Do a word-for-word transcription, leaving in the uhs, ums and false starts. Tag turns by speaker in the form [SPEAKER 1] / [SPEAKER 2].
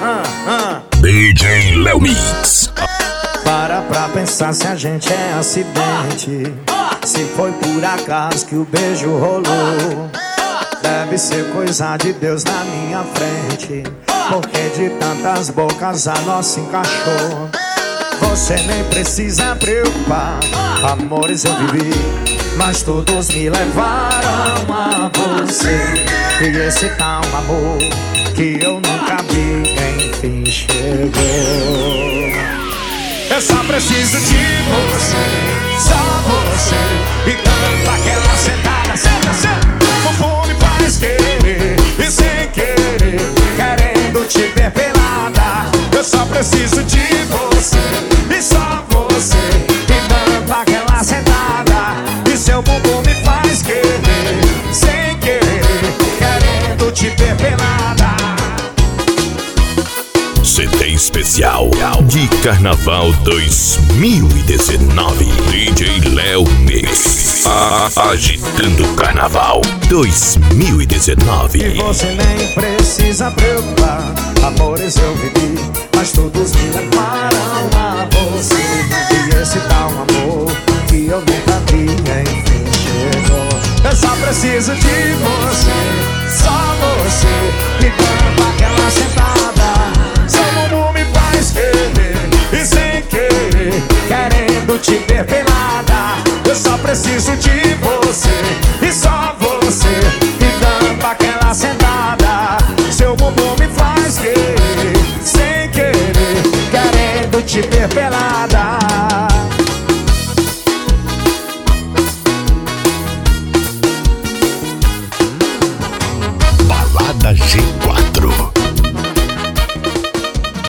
[SPEAKER 1] ah, ah.
[SPEAKER 2] D J Léo Mix.
[SPEAKER 1] Para pra pensar se a gente é acidente, se foi por acaso que o beijo rolou. Deve ser coisa de Deus na minha frente, porque de tantas bocas a nossa encaixou. Você nem precisa preocupar, amores eu vivi, mas todos me levaram a você. E esse tal amor que eu nunca vi, enfim chegou. Eu só preciso de você, só você. E dando aquela sentada, senta, senta. O bumbum me faz querer, e sem querer, querendo te ver pelada. Eu só preciso de você, e só você. E dando aquela sentada, e seu bumbum me faz querer, sem querer, querendo te ver pelada.
[SPEAKER 2] C D especial de Carnaval dois mil e dezenove. D J Léo Mix. A Agitando Carnaval dois mil e dezenove.
[SPEAKER 1] E você nem precisa preocupar, amores eu vivi, mas todos me levaram a você. E esse tal amor que eu nunca vi, enfim chegou. Eu só preciso de você, só você. Me dando aquela sentada, seu bumbum me faz querer, e sem querer, querendo te ver pelada. Eu só preciso de você, e só você. Me dando aquela sentada, seu bumbum me faz querer, sem querer, querendo te ver pelada.
[SPEAKER 2] Balada G quatro.